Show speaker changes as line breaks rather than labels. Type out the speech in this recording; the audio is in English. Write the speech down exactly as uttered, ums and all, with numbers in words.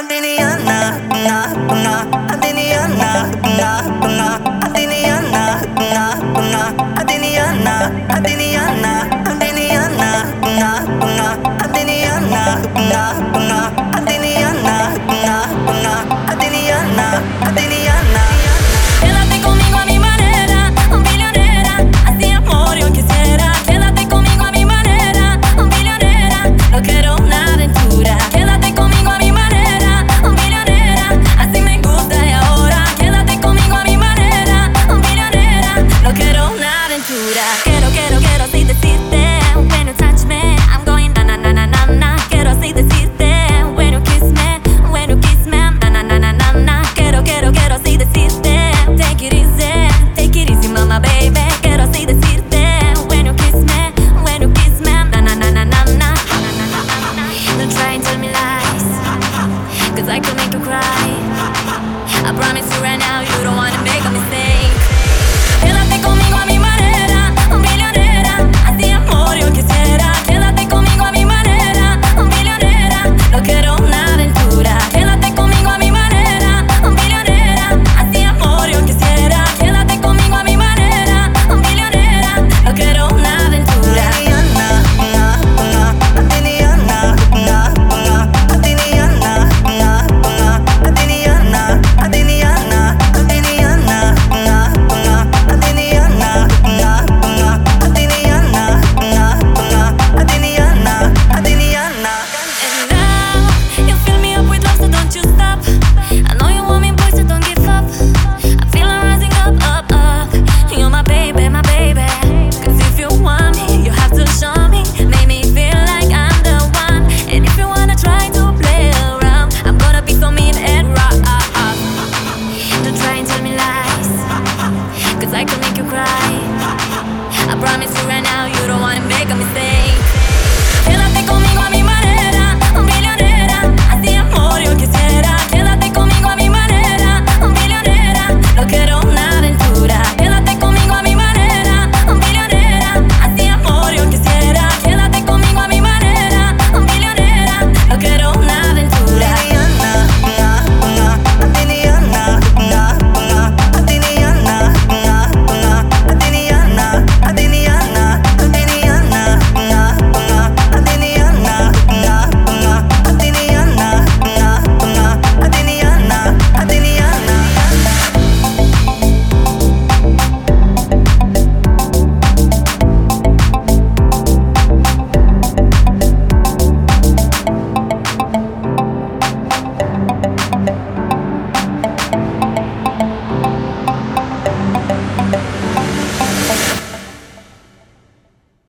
Adiniana, na, na, Adiniana, na, na, Adiniana, na, na, Adiniana, Adiniana, Adiniana, na, na, Adiniana, na, na, Adiniana, na, na, Adiniana, Adiniana.
Quédate conmigo a mi manera, billonera, así amor yo quisiera. Quédate conmigo a mi manera, billonera, no quiero una aventura. Quédate conmigo a mi manera, billonera, así me gusta y ahora. Quédate conmigo a mi manera, billonera, no quiero una aventura. Quiero, quiero, quiero así decirte, when you touch me, I'm going na na na na na na. Quiero así decirte, when you kiss me, when you kiss me, na na na na na na. Quiero, quiero, quiero así decirte. Take it easy, take it easy, mama, baby. Quiero así decirte, when you kiss me, when you kiss me, na na na na na na. Don't try and tell me lies, cause I could make you cry. I promise you right now, you don't wanna make a mistake.